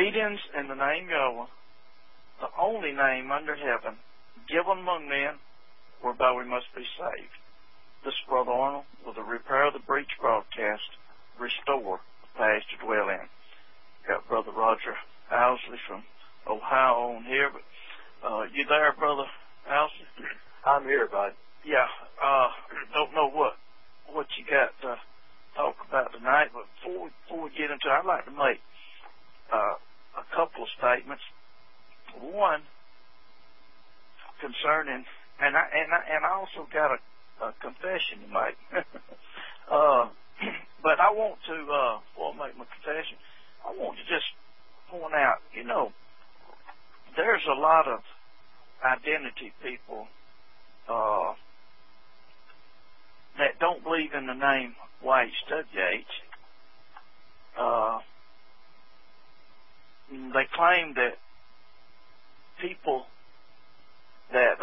Greetings in the name Yahweh, the only name under heaven, given among men, whereby we must be saved. This is Brother Arnold with the Repair of the Breach broadcast, Restore the Past to Dwell In. Got Brother Roger Owsley from Ohio on here, but you there, Brother Owsley? I'm here, bud. Yeah, don't know what you got to talk about tonight, but before we get into it, I'd like to make a couple of statements. One concerning, and I also got a confession to make. But I want to, before I make my confession, I want to just point out, there's a lot of identity people that don't believe in the name YHWH. They claim that people that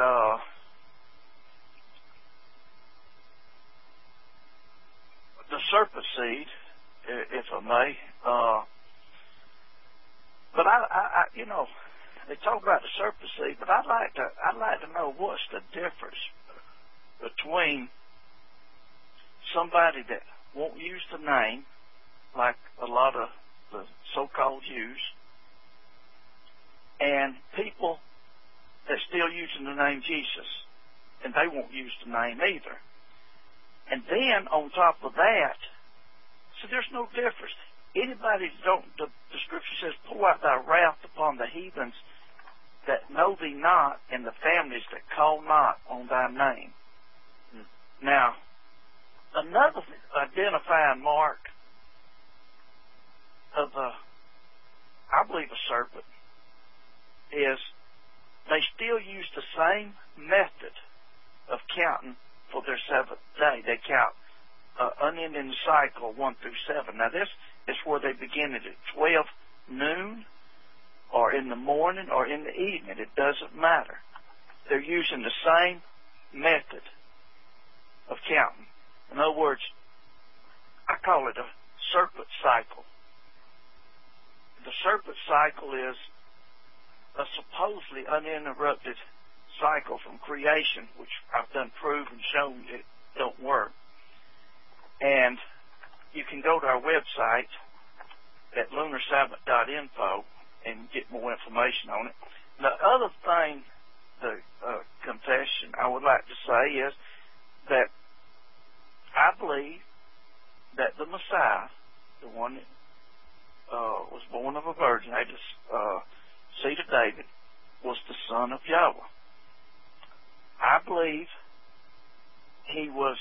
the serpent seed, if I may, but I they talk about the serpent seed, but I'd like to know what's the difference between somebody that won't use the name, like a lot of the so-called Jews, and people that still using the name Jesus, and they won't use the name either. And then on top of that, so there's no difference. Anybody the scripture says, pour out thy wrath upon the heathens that know thee not, and the families that call not on thy name. Now, another identifying mark of I believe a serpent is they still use the same method of counting for their seventh day. They count unending cycle 1 through 7. Now this is where they begin it at 12 noon or in the morning or in the evening. It doesn't matter. They're using the same method of counting. In other words, I call it a serpent cycle. The serpent cycle is a supposedly uninterrupted cycle from creation, which I've done prove and shown it don't work. And you can go to our website at lunarsabbath.info and get more information on it. The other thing, the confession I would like to say is that I believe that the Messiah, the one that was born of a virgin, seed of David, was the son of Yahweh. I believe he was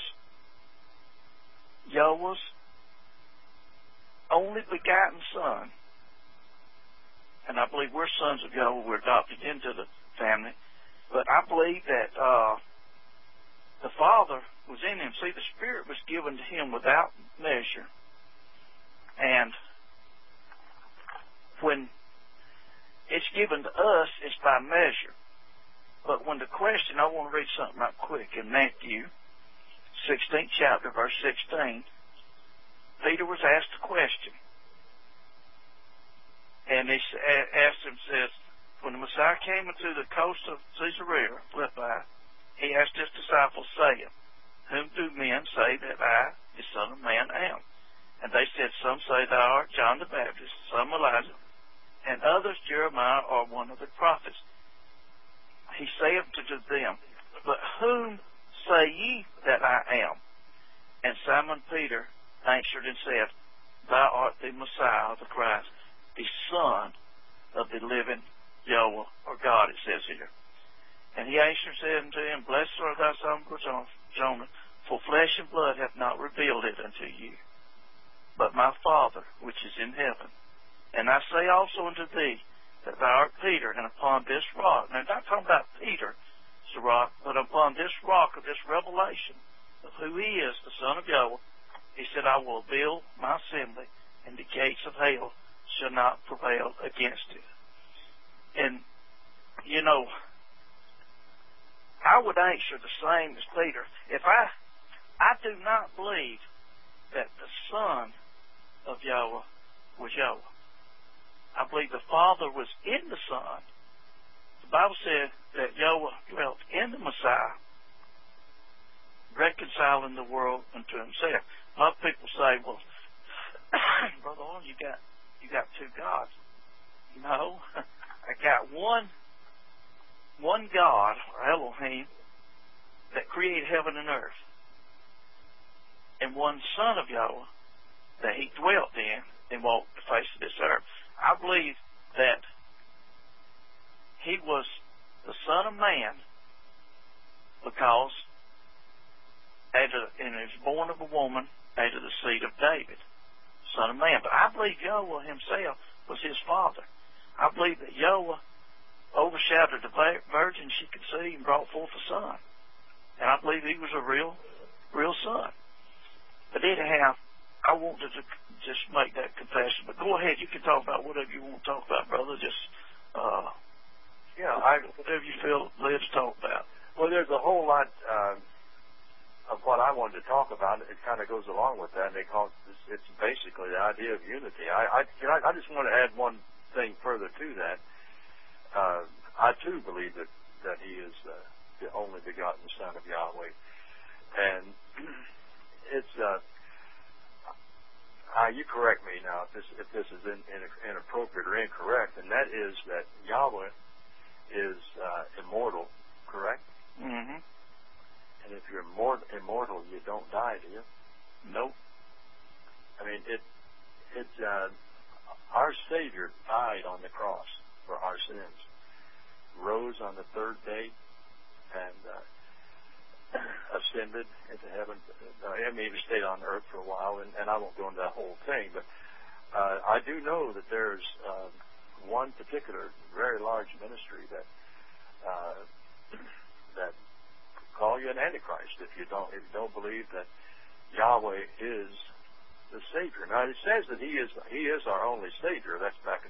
Yahweh's only begotten son, and I believe we're sons of Yahweh. We're adopted into the family, but I believe that the Father was in him. See, the Spirit was given to him without measure, and when it's given to us, it's by measure. But when the question, I want to read something right quick in Matthew 16th chapter, verse 16. Peter was asked a question. And he asked him, says, when the Messiah came into the coast of Caesarea Philippi, he asked his disciples, saying, whom do men say that I, the Son of Man, am? And they said, some say thou art John the Baptist, some Elijah, and others Jeremiah or one of the prophets. He saith to them, but whom say ye that I am? And Simon Peter answered and said, thou art the Messiah, the Christ, the Son of the living Yahweh, or God, it says here. And he answered and said unto him, blessed art thou, son of Jonah, for flesh and blood hath not revealed it unto you, but my Father which is in heaven. And I say also unto thee, that thou art Peter, and upon this rock, now I'm not talking about Peter, it's a rock, but upon this rock of this revelation of who he is, the Son of Yahweh, he said, I will build my assembly, and the gates of hell shall not prevail against it. And, I would answer the same as Peter. If I do not believe that the Son of Yahweh was Yahweh. I believe the Father was in the Son. The Bible said that Yahweh dwelt in the Messiah, reconciling the world unto himself. A lot of people say, well, Brother Owen, you got two gods. No, I got one God, or Elohim, that created heaven and earth, and one Son of Yahweh that he dwelt in and walked the face of this earth. I believe that he was the Son of Man because and he was born of a woman out of the seed of David, Son of Man. But I believe Yahweh himself was his father. I believe that Yahweh overshadowed the virgin she could see and brought forth a son. And I believe he was a real son. But anyhow, I want to just make that confession. But go ahead, you can talk about whatever you want to talk about, brother. Just whatever you feel led to talk about. Well, there's a whole lot of what I wanted to talk about. It kind of goes along with that. It's basically the idea of unity. I just want to add one thing further to that. I too believe that he is the only begotten Son of Yahweh, and it's. You correct me now if this is inappropriate or incorrect, and that is that Yahweh is immortal, correct? Mm-hmm. And if you're immortal, you don't die, do you? Nope. I mean, our Savior died on the cross for our sins, rose on the third day, and ascended into heaven. I mean, he stayed on earth for a while, and I won't go into that whole thing, but I do know that there's one particular very large ministry that call you an Antichrist if you don't believe that Yahweh is the Savior. Now it says that He is our only Savior. That's back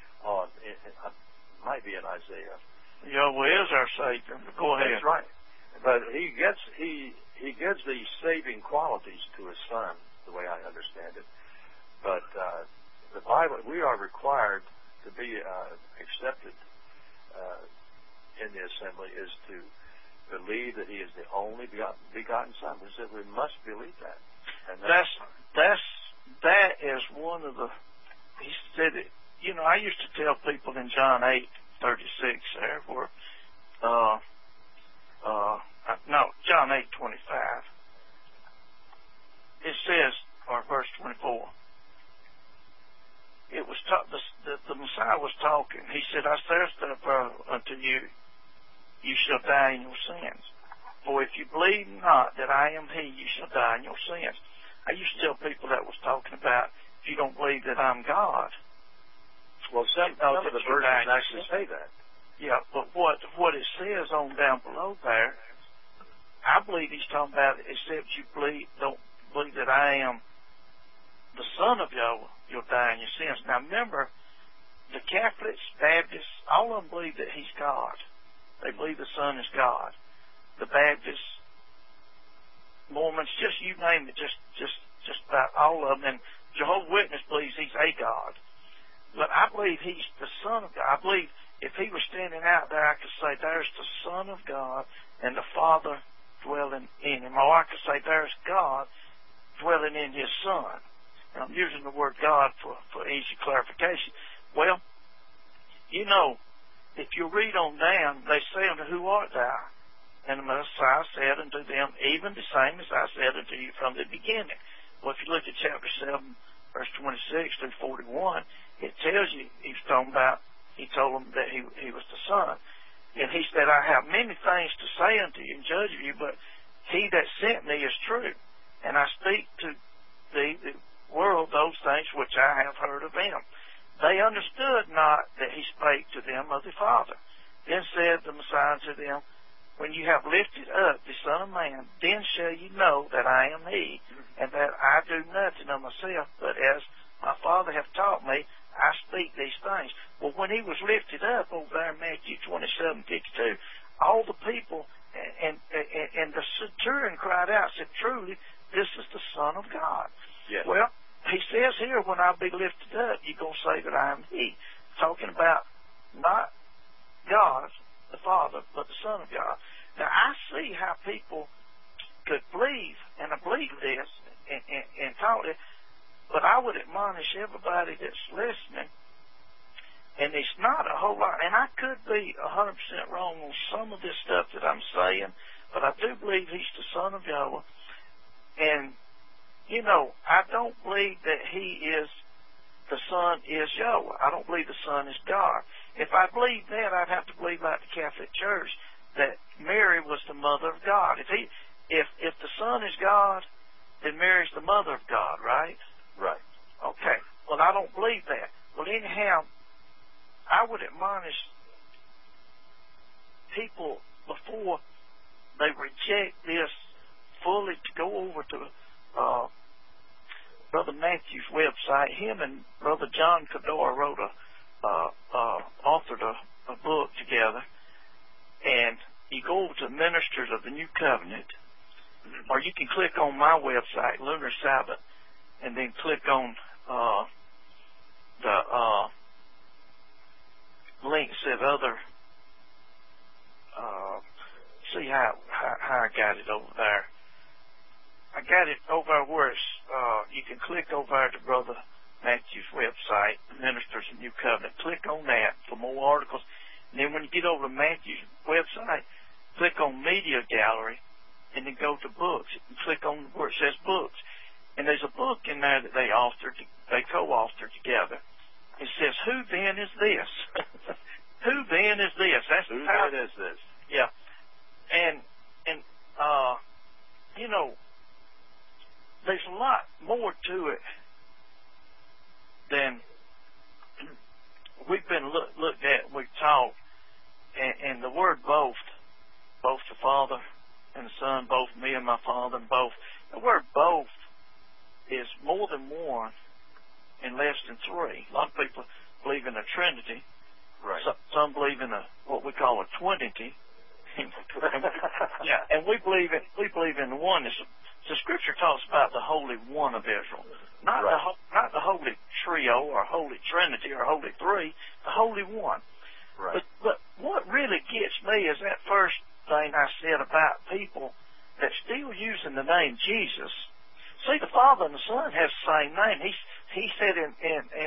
might be in Isaiah. Yahweh is our Savior. Go ahead. That's right. But he gives these saving qualities to his Son, the way I understand it. But the Bible, we are required to be accepted in the assembly is to believe that he is the only begotten Son. We said we must believe that. And that is one of the. He said it. You know, I used to tell people in John 8:36 there, where John 8:25. It says, or verse 24. It was the Messiah was talking. He said, "I thirst unto you, you shall die in your sins. For if you believe not that I am He, you shall die in your sins." I used to tell people that was talking about if you don't believe that I'm God. Well, some of the verses actually say that. Yeah, but what it says on down below there, I believe he's talking about except you don't believe that I am the Son of Yahweh, you'll die in your sins. Now remember, the Catholics, Baptists, all of them believe that he's God. They believe the Son is God. The Baptists, Mormons, just you name it, just about all of them. And Jehovah's Witness believes he's a God. But I believe he's the Son of God. I believe if he was standing out there, I could say there's the Son of God and the Father dwelling in him. Or I could say there's God dwelling in his Son. And I'm using the word God for easy clarification. Well, you know, if you read on down, they say unto who art thou? And the Messiah said unto them, even the same as I said unto you from the beginning. Well, if you look at chapter 7, verse 26 through 41, it tells you he told them that he was the Son. And he said, I have many things to say unto you and judge of you, but he that sent me is true. And I speak to the world those things which I have heard of him. They understood not that he spake to them of the Father. Then said the Messiah unto them, when you have lifted up the Son of Man, then shall you know that I am he, and that I do nothing of myself, but as my Father hath taught me, I speak these things. Well, when he was lifted up over there in Matthew 27:52, all the people and the centurion cried out, said, truly, this is the Son of God. Yes. Well, he says here, when I be lifted up, you're going to say that I am he. I would admonish everybody that's listening, and it's not a whole lot, and I could be 100% wrong on some of this stuff that I'm saying, but I do believe he's the Son of Yahweh. And, you know, I don't believe that the Son is Yahweh. I don't believe the Son is God. If I believe that, I'd have to believe like the Catholic Church, that Mary was the mother of God. If the Son is God, then Mary's the mother of God, right? Right. Okay. Well, I don't believe that. Well, anyhow, I would admonish people before they reject this fully to go over to Brother Matthew's website. Him and Brother John Cador authored a book together, and you go over to Ministers of the New Covenant, or you can click on my website, Lunar Sabbath, and then click on the links that other, see how I got it over there. I got it over where it's, you can click over to Brother Matthew's website, Ministers of New Covenant. Click on that for more articles. And then when you get over to Matthew's website, click on Media Gallery, and then go to books. And click on where it says books. And there's a book in there that they co-authored together. It says, Who Then Is This? Who Then Is This? That's Who then is this? Yeah. And you know, there's a lot more to it than we've been looked at, we've taught. And the word both the Father and the Son, both me and my Father, and both. The word both is more than one and less than three. A lot of people believe in a Trinity. Right. Some believe in what we call a Twinity. Yeah, and we believe in the oneness. The Scripture talks about the Holy One of Israel, not the Holy Trio or Holy Trinity or Holy Three, the Holy One. Right. But what really gets me is that first thing I said about people that still using the name Jesus. See, the Father and the Son has the same name. He said in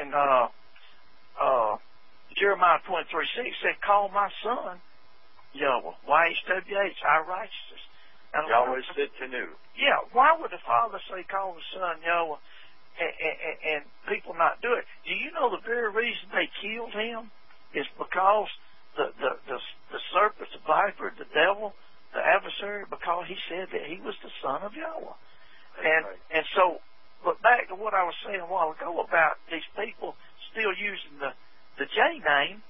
Jeremiah 23:6 said, "Call my Son Yahweh, YHWH, our righteousness." And Yahweh said Tenu. Yeah, why would the Father say, "Call the Son Yahweh," and people not do it? Do you know the very reason they killed him is because the serpent, the viper, the devil, the adversary, because he said that he was the Son of Yahweh. And so, but back to what I was saying a while ago about these people still using the J name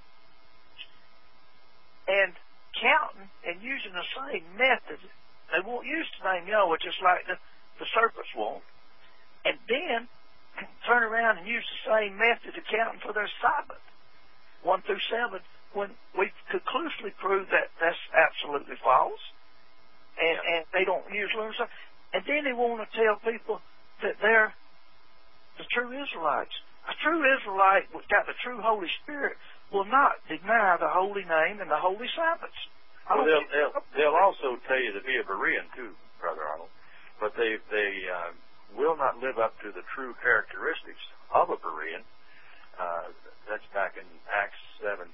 and counting and using the same method. They won't use the name Yahweh just like the serpents won't. And then turn around and use the same method of counting for their Sabbath, 1 through 7, when we conclusively prove that that's absolutely false. And they don't use lunar Sabbath. And then they want to tell people that they're the true Israelites. A true Israelite who's got the true Holy Spirit will not deny the holy name and the holy Sabbaths. Well, they'll also tell you to be a Berean too, Brother Arnold, but they will not live up to the true characteristics of a Berean. That's back in Acts 17,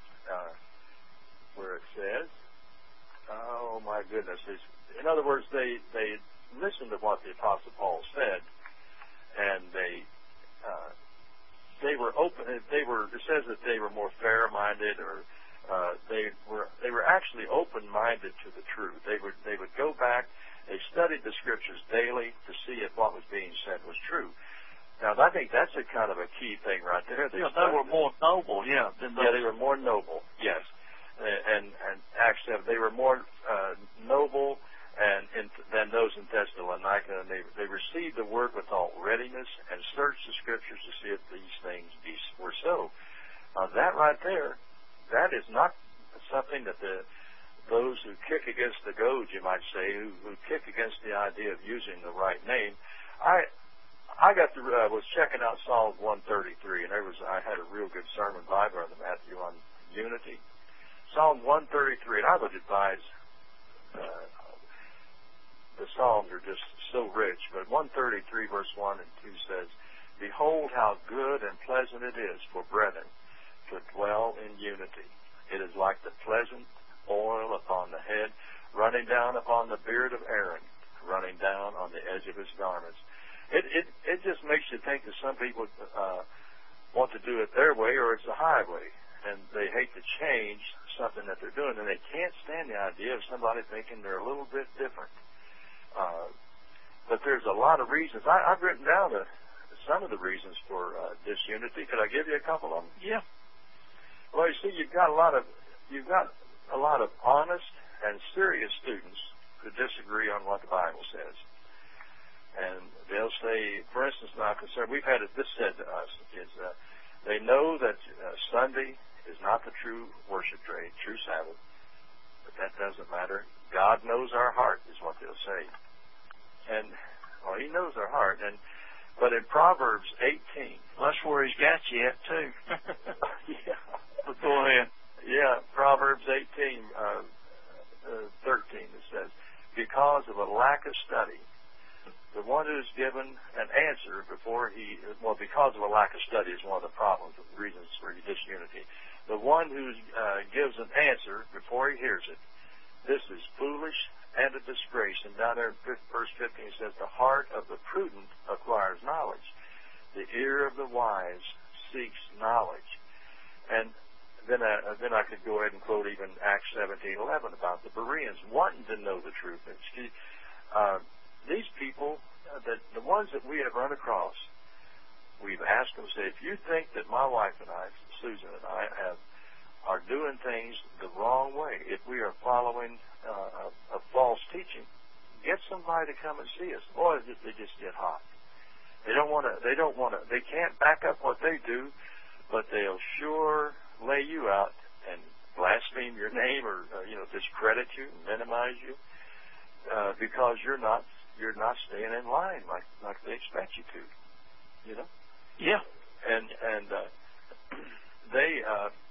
where it says, oh my goodness, in other words, they listened to what the Apostle Paul said, and they were open. It says that they were more fair-minded, or they were actually open-minded to the truth. They would go back. They studied the Scriptures daily to see if what was being said was true. Now, I think that's a kind of a key thing right there. They were more noble, they were more noble, yes. And Acts 7, they were more noble than those in Thessalonica, and they received the word with all readiness and searched the Scriptures to see if these things were so. That right there, that is not something that those who kick against the goad, you might say, who kick against the idea of using the right name. I was checking out Psalm 133, and I had a real good sermon by Brother Matthew on unity. Psalm 133, and I would advise, the Psalms are just so rich, but 133 verse 1 and 2 says, Behold how good and pleasant it is for brethren to dwell in unity. It is like the pleasant oil upon the head, running down upon the beard of Aaron, running down on the edge of his garments. It just makes you think that some people want to do it their way or it's a highway, and they hate to change something that they're doing, and they can't stand the idea of somebody thinking they're a little bit different. But there's a lot of reasons. I've written down some of the reasons for disunity. Could I give you a couple of them? Yeah. Well, you see, you've got a lot of honest and serious students who disagree on what the Bible says. And they'll say, for instance, now concerned, we've had this said to us, is they know that Sunday is not the true worship day, true Sabbath, but that doesn't matter. God knows our heart, is what they'll say. And, well, he knows our heart. But in Proverbs 18... Well, that's where he's got you at, too. Yeah. But go ahead. Yeah, Proverbs 18, 13, it says, because of a lack of study, the one who's given an answer because of a lack of study is one of the problems, the reasons for disunity. The one who gives an answer before he hears it, this is foolish and a disgrace. And down there in verse 15 it says, the heart of the prudent acquires knowledge. The ear of the wise seeks knowledge. And then I could go ahead and quote even Acts 17:11 about the Bereans wanting to know the truth. These people, the ones that we have run across, we've asked them, say, if you think that my wife and I, Susan and I, are doing things the wrong way, if we are following a false teaching, get somebody to come and see us. Boy, they just get hot. They can't back up what they do, but they'll sure lay you out and blaspheme your name or discredit you, minimize you, because you're not staying in line like they expect you to. Yeah. And they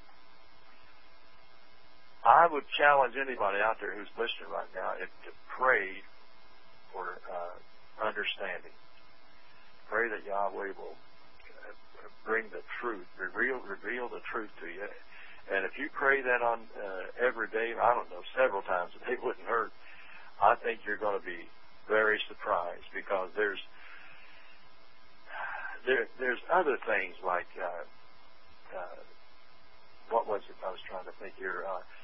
I would challenge anybody out there who's listening right now to pray for understanding. Pray that Yahweh will bring the truth, reveal the truth to you. And if you pray that on every day, I don't know, several times a day wouldn't hurt, I think you're going to be very surprised, because there's other things like what was it I was trying to think here?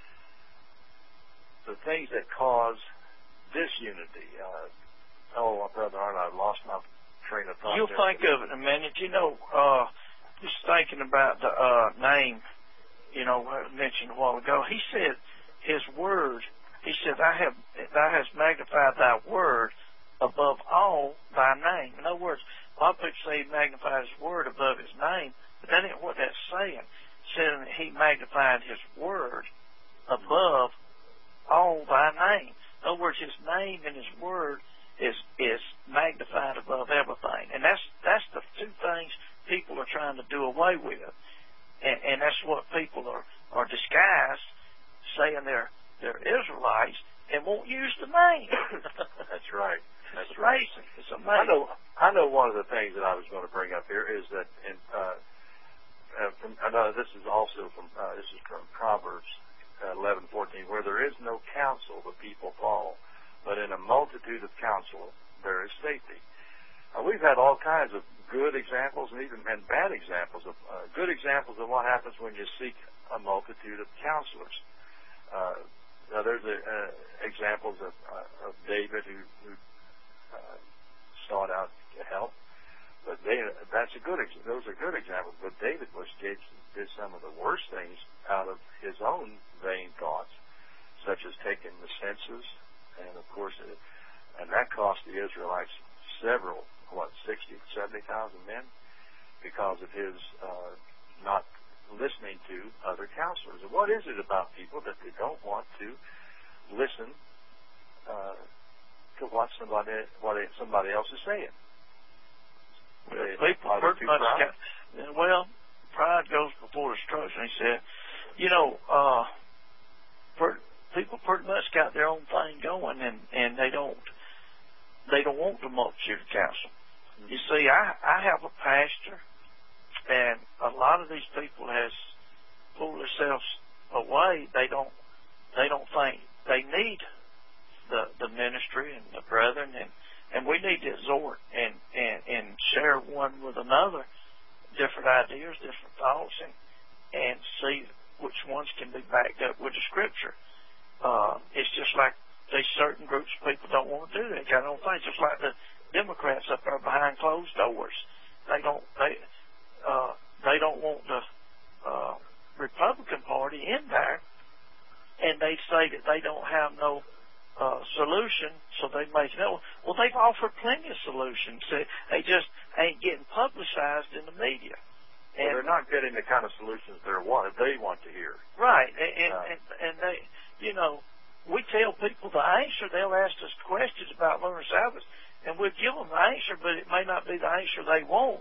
The things that cause disunity. Brother Arnold, I've lost my train of thought. You'll think of it in a minute. Just thinking about the name, I mentioned a while ago. He said his word. He said, thou hast magnified thy word above all thy name. In other words, a lot of people say he magnified his word above his name, but that ain't what that's saying. It's saying that he magnified his word above all thy name. In other words, his name and his word is magnified above everything. And that's the two things people are trying to do away with. And that's what people are disguised, saying they're Israelites and won't use the name. That's right. That's it's right. amazing. It's amazing. I know one of the things that I was going to bring up here is that I know this is also from Proverbs 11:14, where there is no counsel the people fall, but in a multitude of counsel there is safety. We've had all kinds of good examples and bad examples of good examples of what happens when you seek a multitude of counselors. Now there's examples of David who sought out help, but those are good examples. But David did some of the worst things out of his own vain thoughts, such as taking the census, and of course, and that cost the Israelites 60,000 to 70,000 men, because of his not listening to other counselors. And what is it about people that they don't want to listen to what somebody else is saying? Pride goes before destruction. He said, people pretty much got their own thing going, and they don't want the multitude of counsel. You see, I have a pastor, and a lot of these people has pulled themselves away. They don't think they need the ministry and the brethren, and we need to exhort and share one with another different ideas, different thoughts, and see which ones can be backed up with the Scripture. It's just like these certain groups of people don't want to do that kind of thing. Just like the Democrats up there behind closed doors, they don't want the Republican Party in there, and they say that they don't have no solution, so they may say, well, they've offered plenty of solutions. They just ain't getting publicized in the media. And they're not getting the kind of solutions they want to hear. Right, and they, you know, we tell people the answer. They'll ask us questions about lunar Sabbath, and we'll give them the answer, but it may not be the answer they want.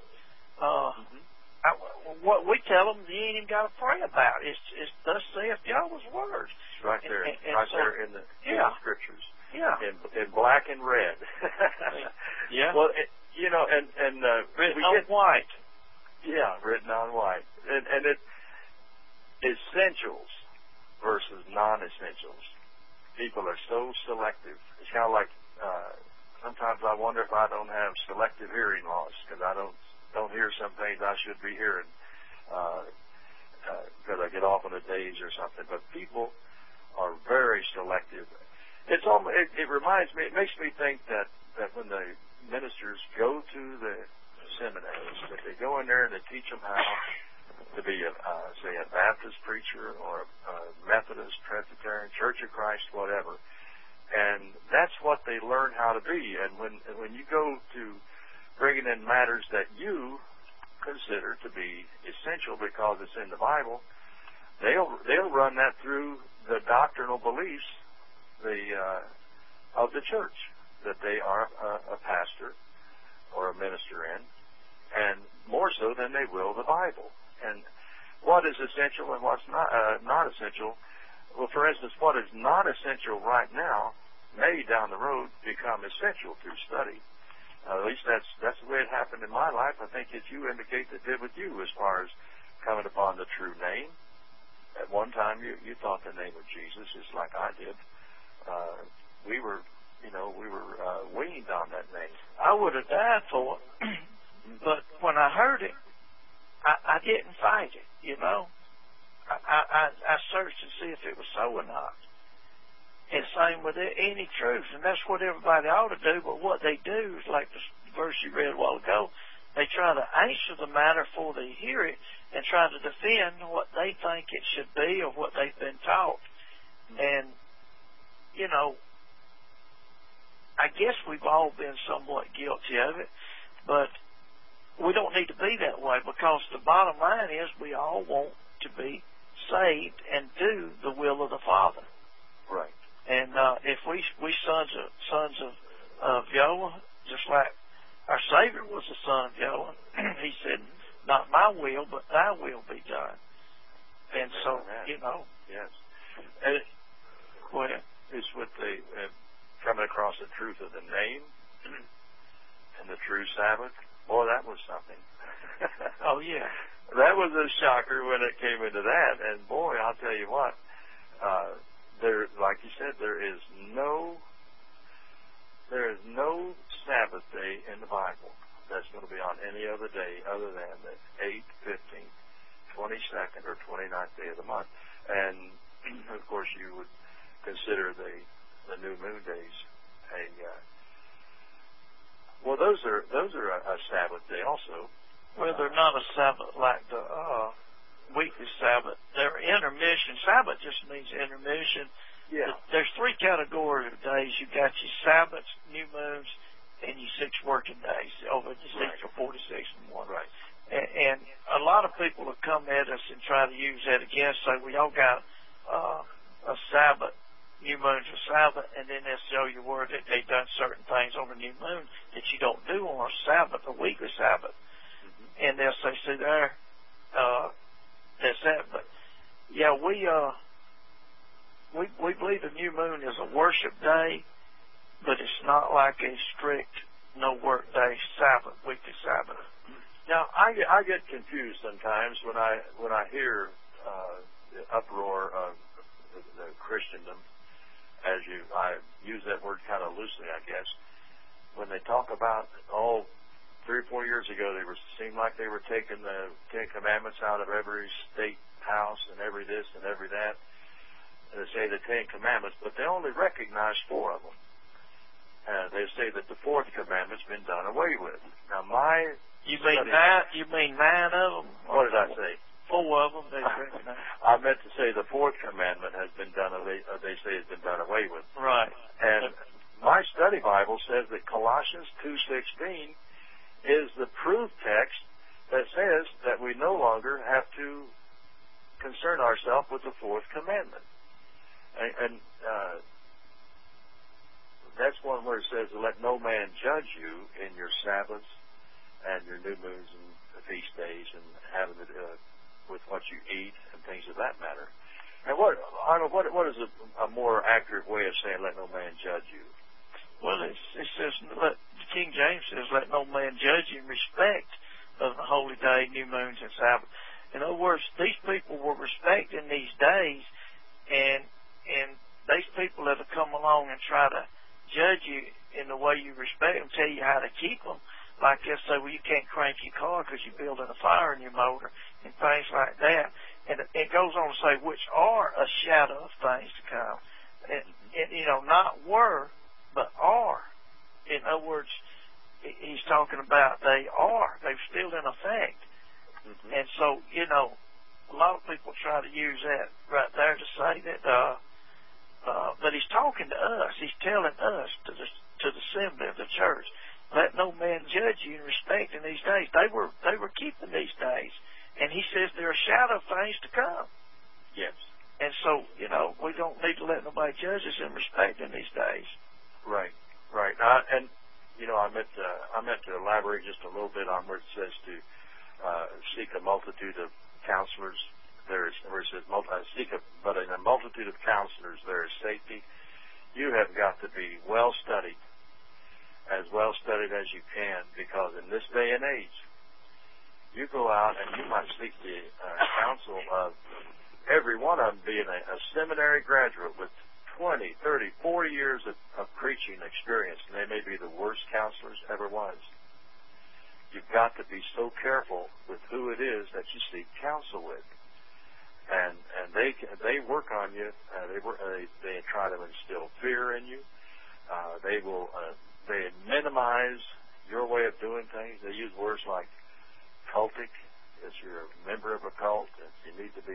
What we tell them, you ain't even got to pray about. It's thus saith Yahweh's word. It's right there, there in the Scriptures. Yeah. In black and red. Yeah. Well, you know, and written on white. Yeah, written on white, and it essentials versus non-essentials. People are so selective. It's kind of like sometimes I wonder if I don't have selective hearing loss because I don't hear some things I should be hearing because I get off on a daze or something. But people are very selective. It's almost, it reminds me. It makes me think that when the ministers go to the seminaries, that they go in there and they teach them how to be say a Baptist preacher or a Methodist, Presbyterian, Church of Christ, whatever. And that's what they learn how to be. And when you go to bringing in matters that you consider to be essential because it's in the Bible, they'll run that through the doctrinal beliefs of the church that they are a pastor or a minister in, and more so than they will the Bible. And what is essential and what's not essential? Well, for instance, what is not essential right now may down the road become essential through study. At least that's the way it happened in my life. I think that you indicate that did with you as far as coming upon the true name. At one time, you thought the name of Jesus, just like I did. We were weaned on that name. I would have died for it, but when I heard it, I didn't fight it. You know, I searched to see if it was so or not. And same with any truth, and that's what everybody ought to do. But what they do is, like the verse you read a while ago, they try to answer the matter before they hear it and try to defend what they think it should be or what they've been taught. And, you know, I guess we've all been somewhat guilty of it, but we don't need to be that way, because the bottom line is we all want to be saved and do the will of the Father. Right. And if we sons of Yahweh, just like our Savior was the son of Yahweh, he said, "Not my will, but Thy will be done." And so, you know, yes. And go ahead. It's with the coming across the truth of the name and the true Sabbath. Boy, that was something. Oh, yeah. That was a shocker when it came into that. And boy, I'll tell you what, there, like you said, there is no Sabbath day in the Bible that's going to be on any other day other than the 8th, 15th, 22nd, or 29th day of the month. And, of course, you would consider the new moon days well, those are a Sabbath day also. Well, they're not a Sabbath like the weekly Sabbath. They're intermission. Sabbath just means intermission. Yeah. There's three categories of days. You've got your Sabbaths, new moons, and your 6 working days over the Ezekiel 46 and 1. Right. And a lot of people have come at us and try to use that against, say, we all got a Sabbath, new moon's a Sabbath, and then they'll show you where that they've done certain things on the new moon that you don't do on a Sabbath, a weekly Sabbath. Mm-hmm. And they'll say, see there, that's that. But yeah, we believe the new moon is a worship day, but it's not like a strict no work day Sabbath, weekly Sabbath. Now I get confused sometimes when I hear the uproar of the Christendom, I use that word kind of loosely, I guess, when they talk about 3 or 4 years ago seemed like they were taking the Ten Commandments out of every state house and every this and every that. They say the Ten Commandments, but they only recognize 4 of them. They say that the 4th commandment's been done away with. Now You mean 9 of them? What did I say? 4 of them they recognize. I meant to say the 4th commandment has been done away. They say it's been done away with. Right. And my study Bible says that Colossians 2:16 is the proof text that says that we no longer have to concern ourselves with the 4th commandment. And that's one where it says, let no man judge you in your Sabbaths and your new moons and feast days and having to do with what you eat and things of that matter. And what is a more accurate way of saying, let no man judge you? Well, it says, King James says, let no man judge you in respect of the holy day, new moons, and Sabbath. In other words, these people were respecting these days, and these people that have come along and try to judge you in the way you respect them, tell you how to keep them. Like they'll say, well, you can't crank your car because you're building a fire in your motor and things like that. And it goes on to say, which are a shadow of things to come. And not were, but are. In other words, he's talking about they are. They're still in effect. Mm-hmm. And so, a lot of people try to use that right there to say that, but he's talking to us. He's telling us, to the assembly of the church, let no man judge you in respect in these days. They were keeping these days. And he says they're a shadow of things to come. Yes. And so, we don't need to let nobody judge us in respect in these days. Right. I meant to elaborate just a little bit on where it says to seek a multitude of counselors. But in a multitude of counselors there is safety. You have got to be well studied as you can, because in this day and age, you go out and you might seek the counsel of every one of them being a seminary graduate with 20, 30, 40 years of preaching experience, and they may be the worst counselors ever was. You've got to be so careful with who it is that you seek counsel with. And they work on you. They try to instill fear in you. They minimize your way of doing things. They use words like cultic, if you're a member of a cult, if you need to be,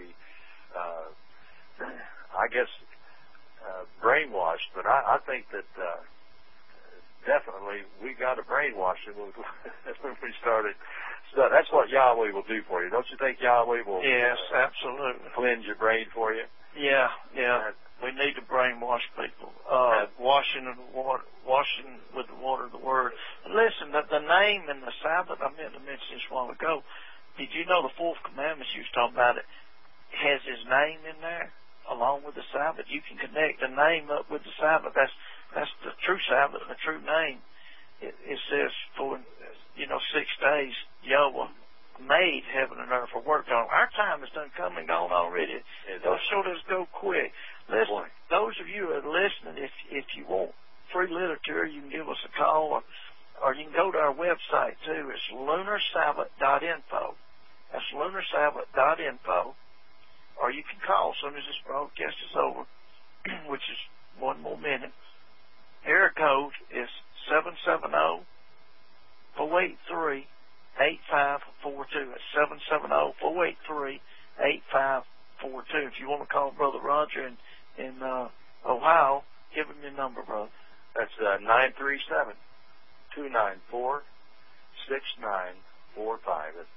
brainwashed. But I think that definitely we got to brainwash them when we started. So that's what Yahweh will do for you. Don't you think Yahweh will? Yes, absolutely. Cleanse your brain for you? Yeah. We need to brainwash people. Washing with the water of the Word. And listen, the name in the Sabbath, I meant to mention this a while ago. Did you know the 4th commandment you was talking about, it has his name in there along with the Sabbath? You can connect the name up with the Sabbath. That's the true Sabbath, the true name. It says for 6 days Yahweh made heaven and earth for work on. Our time has done come and gone already. Those sure does go quick. Listen, those of you that are listening, if you want free literature, you can give us a call, or you can go to our website too. It's lunarsabbath.info. That's lunarsabbath.info. Or you can call as soon as this broadcast is over, which is one more minute. Area code is 770-483-8542. It's 770-483-8542. If you want to call Brother Roger in Ohio, give him your number, brother. That's 937-294-6945. That's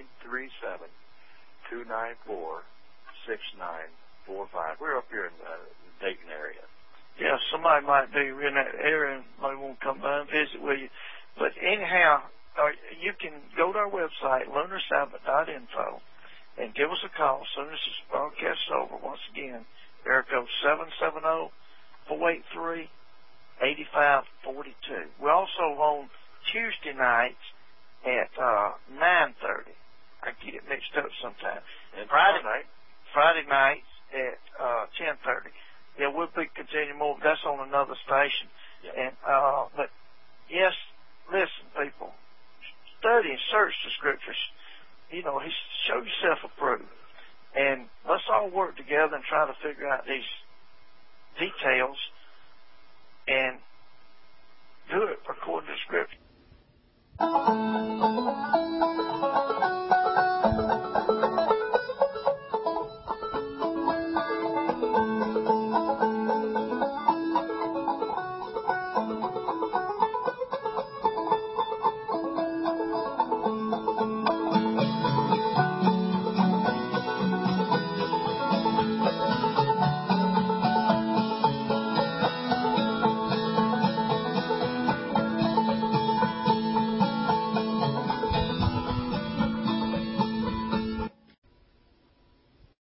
937-294-6945. We're up here in the Dayton area. Yeah, somebody might be in that area and might want to come by and visit with you. But anyhow, you can go to our website, lunarsabbath.info, and give us a call as soon as this broadcast is over. Once again, area code 770-483-8542. We're also on Tuesday nights at 9:30. I get it mixed up sometimes. And Friday nights at 10:30. Yeah, we'll be continuing more. That's on another station. Yeah. And but yes, listen, people, study and search the scriptures. You know, show yourself approved, and let's all work together and try to figure out these details. And